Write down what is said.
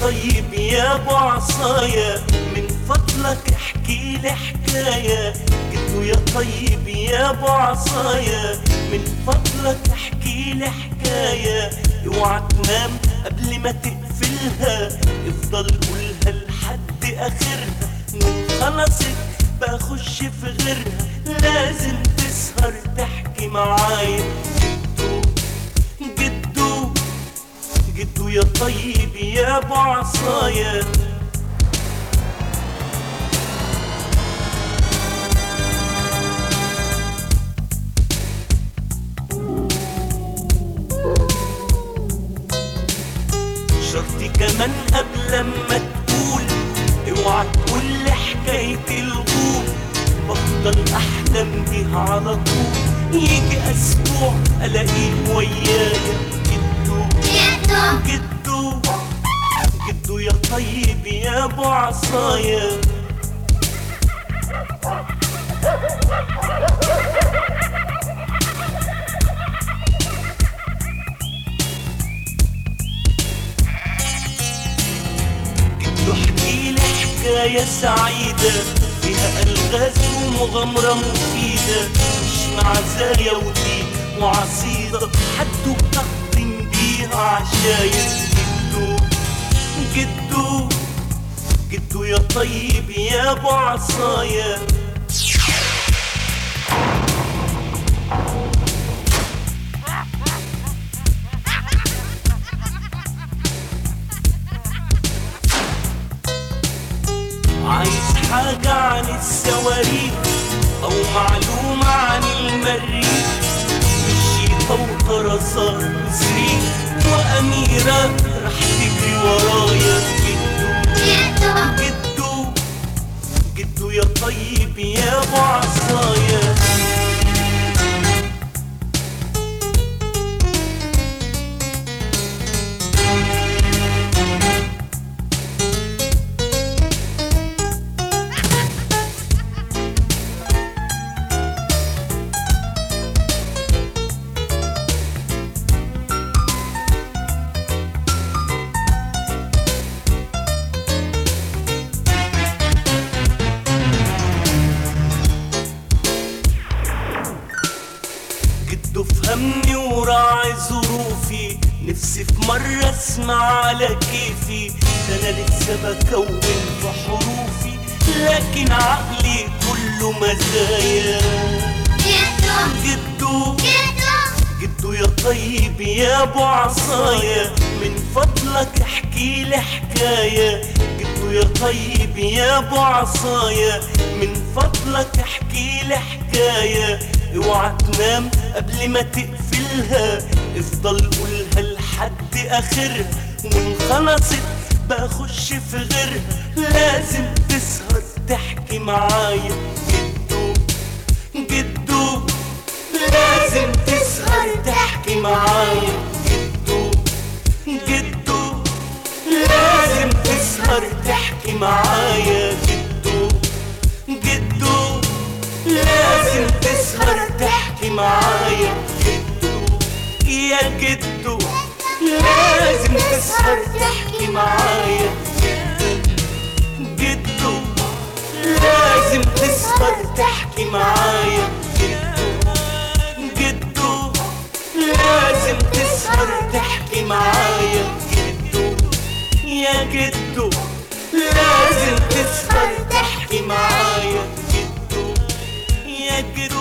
طيب يا ابو عصايا من فضلك احكي لي حكاية. جدو يا طيب يا ابو عصايا من فضلك احكي لي حكاية. اوعى تنام قبل ما تقفلها، افضل قولها لحد اخرها. من خلصت بخش في غيرها، لازم تسهر تحكي معايا. جدو جدو يا طيب يا ابو عصايا. شرطي كمان قبل ما تقول، اوعى تقول لي حكاية الغول. بفضل احلم بيها على طول، يجي اسبوع الاقيه ويايا. جدو جدو جدو يا طيب يا ابو عصايا. جدو احكيلي حكاية سعيدة فيها ألغاز ومغامرة مفيدة، مش معزايا ودين وعصيدة حد بتقدم بيها عشايا. جدو جدو جدو يا طيب يا ابو عصايا. عايز حاجة عن السواريخ أو معلومة عن المريخ، الشيطة وطرزات وزريخ وأميرة رح تجري ورايا. جدو جدو جدو يا طيب يا ابو عصايا. جدو فهمني وراعي ظروفي، نفسي في مرة اسمع على كيفي. ده انا لسه بكون في حروفي، لكن عقلي كله مزايا. جدو جدو يا طيب يا ابو عصايا من فضلك احكي لي حكاية. جدو يا طيب يا ابو عصايا من فضلك احكي لي حكاية. اوعى تنام قبل ما تقفلها، افضل قولها لحد اخرها. وان خلصت بخش في غيرها، لازم تسهر تحكي معايا. جدو جدو لازم تسهر تحكي معايا. جدو جدو لازم تسهر تحكي معايا. جدو جدو لازم تسهر تحكي معايا. جدو يا جدو لازم تسهر تحكي معايا. جدو لازم تسهر تحكي معايا. جدو لازم تسهر تحكي معايا. جدو يا جدو لازم تسهر تحكي معايا. جدو يا جدو